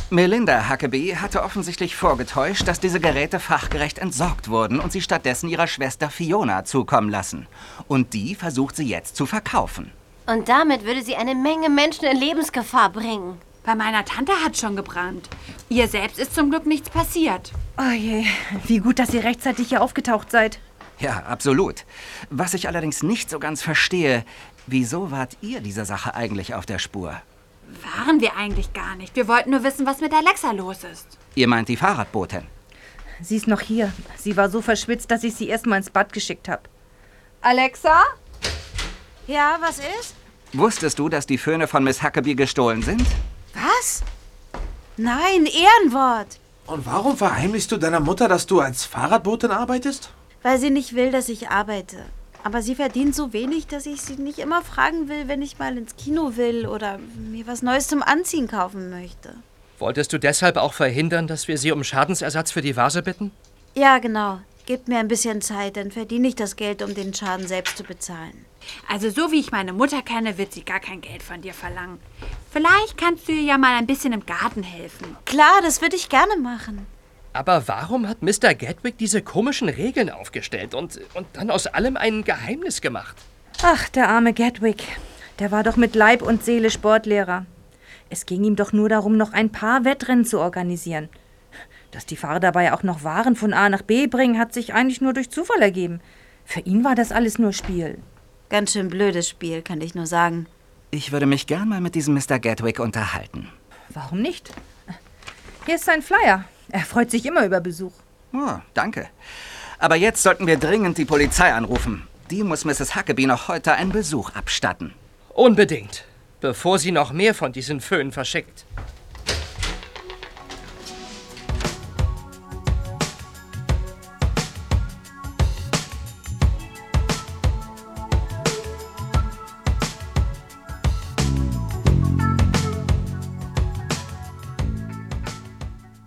Melinda Huckabee hatte offensichtlich vorgetäuscht, dass diese Geräte fachgerecht entsorgt wurden und sie stattdessen ihrer Schwester Fiona zukommen lassen. Und die versucht sie jetzt zu verkaufen. Und damit würde sie eine Menge Menschen in Lebensgefahr bringen. Bei meiner Tante hat schon gebrannt. Ihr selbst ist zum Glück nichts passiert. Oh je, wie gut, dass ihr rechtzeitig hier aufgetaucht seid. Ja, absolut. Was ich allerdings nicht so ganz verstehe, wieso wart ihr dieser Sache eigentlich auf der Spur? Waren wir eigentlich gar nicht. Wir wollten nur wissen, was mit Alexa los ist. Ihr meint die Fahrradbotin? Sie ist noch hier. Sie war so verschwitzt, dass ich sie erst mal ins Bad geschickt habe. Alexa? Ja, was ist? Wusstest du, dass die Föhne von Miss Huckabee gestohlen sind? Was? Nein, Ehrenwort. Und warum verheimlichst du deiner Mutter, dass du als Fahrradbotin arbeitest? Weil sie nicht will, dass ich arbeite. Aber sie verdient so wenig, dass ich sie nicht immer fragen will, wenn ich mal ins Kino will oder mir was Neues zum Anziehen kaufen möchte. Wolltest du deshalb auch verhindern, dass wir sie um Schadensersatz für die Vase bitten? Ja, genau. Gebt mir ein bisschen Zeit, dann verdiene ich das Geld, um den Schaden selbst zu bezahlen. Also so wie ich meine Mutter kenne, wird sie gar kein Geld von dir verlangen. Vielleicht kannst du ihr ja mal ein bisschen im Garten helfen. Klar, das würde ich gerne machen. Aber warum hat Mr. Gatwick diese komischen Regeln aufgestellt und dann aus allem ein Geheimnis gemacht? Ach, der arme Gatwick. Der war doch mit Leib und Seele Sportlehrer. Es ging ihm doch nur darum, noch ein paar Wettrennen zu organisieren. Dass die Fahrer dabei auch noch Waren von A nach B bringen, hat sich eigentlich nur durch Zufall ergeben. Für ihn war das alles nur Spiel. Ganz schön blödes Spiel, kann ich nur sagen. Ich würde mich gern mal mit diesem Mr. Gatwick unterhalten. Warum nicht? Hier ist sein Flyer. Er freut sich immer über Besuch. Oh, danke. Aber jetzt sollten wir dringend die Polizei anrufen. Die muss Mrs. Huckabee noch heute einen Besuch abstatten. Unbedingt, bevor sie noch mehr von diesen Föhnen verschickt.